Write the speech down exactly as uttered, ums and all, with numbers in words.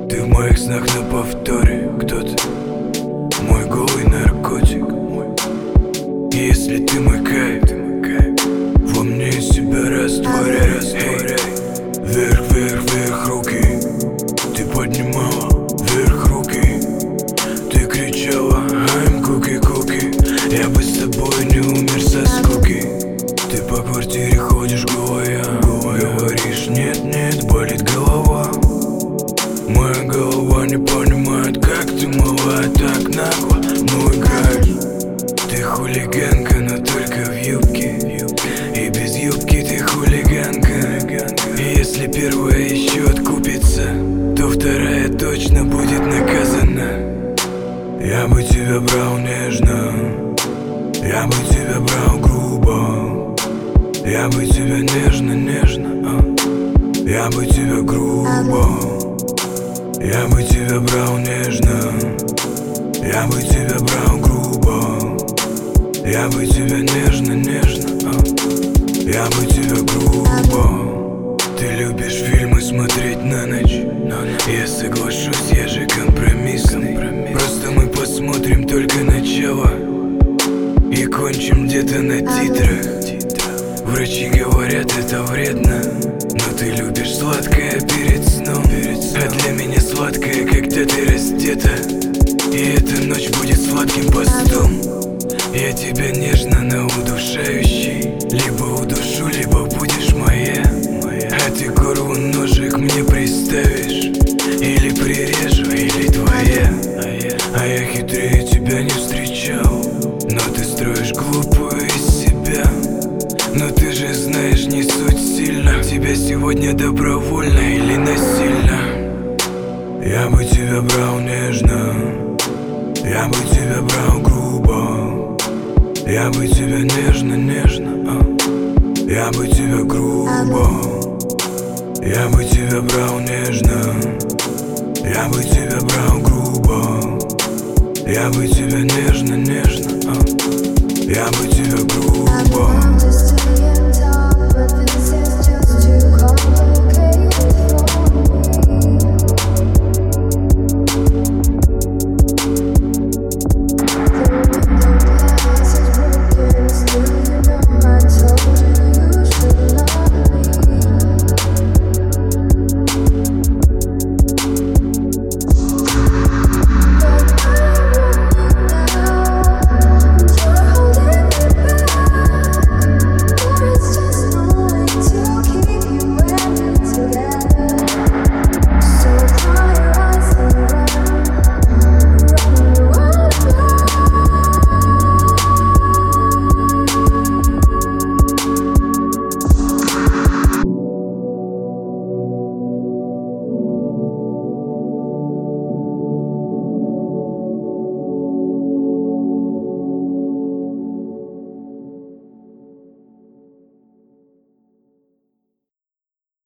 Ты в моих снах на повторе. Кто ты? Мой голый наркотик. И если ты мой кайф, во мне себя растворяй, растворяй. Вверх, вверх, вверх руки. Ты поднимала вверх руки. Ты кричала I'm cookie, cookie. Я бы с тобой не умер со скуки. Ты по квартире ходишь голая, говоришь нет, нет, болит голова. Моя голова не понимает, как ты мала так нагло, ну играешь. Ты хулиганка, но только в юбке. И без юбки ты хулиганка. И если первая еще откупится, то вторая точно будет наказана. Я бы тебя брал нежно, я бы тебя брал грубо. Я бы тебя нежно, нежно, а? Я бы тебя грубо. Я бы тебя брал нежно, я бы тебя брал грубо. Я бы тебя нежно, нежно, а? Я бы тебя грубо. Ты любишь фильмы смотреть на ночь. Я соглашусь, я же компромиссный. Просто мы посмотрим только начало и кончим где-то на титрах. Врачи говорят, это вредно, но ты любишь сладкое перед сном. А для меня сладкое, когда ты раздета. И эта ночь будет сладким постом. Я тебя нежно, но удушающий. Либо удушу, либо будешь моя. А ты горлу ножик мне приставишь. Или прирежу, или твоя. А я хитрее тебя не встречал. Но ты строишь глупую из себя. Но ты же знаешь, не суть сильно. Тебя сегодня добровольно или насильно. Я бы тебя брал нежно, я бы тебя брал грубо. Я бы тебя нежно, нежно, а? Я бы тебя грубо. Я бы тебя брал нежно, я бы тебя брал грубо. Я бы тебя нежно, нежно, а? Я бы тебя грубо.